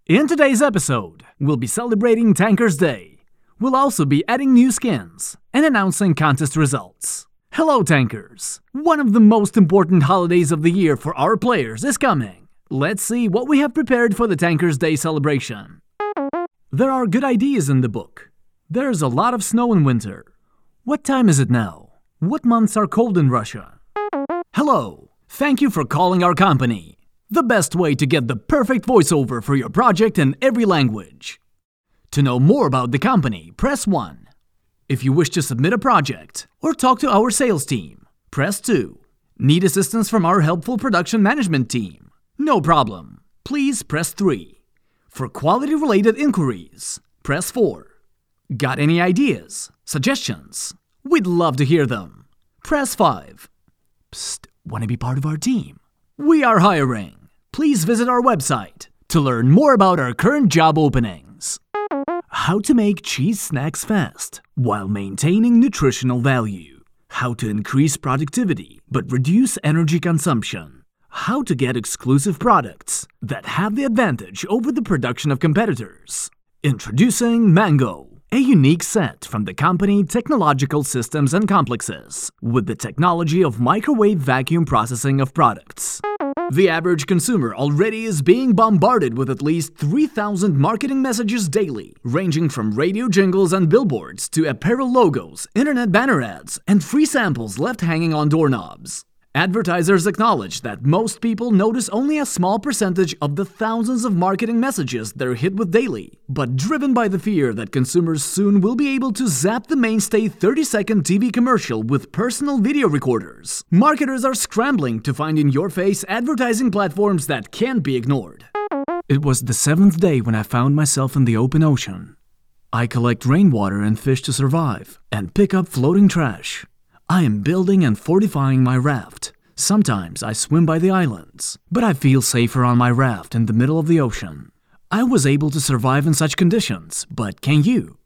In today's episode, we'll be celebrating Tankers Day. We'll also be adding new skins and announcing contest results. Hello Tankers! One of the most important holidays of the year for our players is coming. Let's see what we have prepared for the Tankers Day celebration. There are good ideas in the book. There's a lot of snow in winter. What time is it now? What months are cold in Russia? Hello! Thank you for calling our company. The best way to get the perfect voiceover for your project in every language. To know more about the company, press 1. If you wish to submit a project or talk to our sales team, press 2. Need assistance from our helpful production management team? No problem. Please press 3. For quality-related inquiries, press 4. Got any ideas? Suggestions? We'd love to hear them. Press 5. Psst, want to be part of our team? We are hiring. Please visit our website to learn more about our current job openings. How to make cheese snacks fast while maintaining nutritional value. How to increase productivity but reduce energy consumption. How to get exclusive products that have the advantage over the production of competitors. Introducing Mango, a unique set from the company Technological Systems and Complexes with the technology of microwave vacuum processing of products. The average consumer already is being bombarded with at least 3,000 marketing messages daily, ranging from radio jingles and billboards to apparel logos, internet banner ads, and free samples left hanging on doorknobs. Advertisers acknowledge that most people notice only a small percentage of the thousands of marketing messages they're hit with daily, but driven by the fear that consumers soon will be able to zap the mainstay 30-second TV commercial with personal video recorders, marketers are scrambling to find in-your-face advertising platforms that can't be ignored. It was the 7th day when I found myself in the open ocean. I collect rainwater and fish to survive, and pick up floating trash. I am building and fortifying my raft. Sometimes I swim by the islands, but I feel safer on my raft in the middle of the ocean. I was able to survive in such conditions, but can you?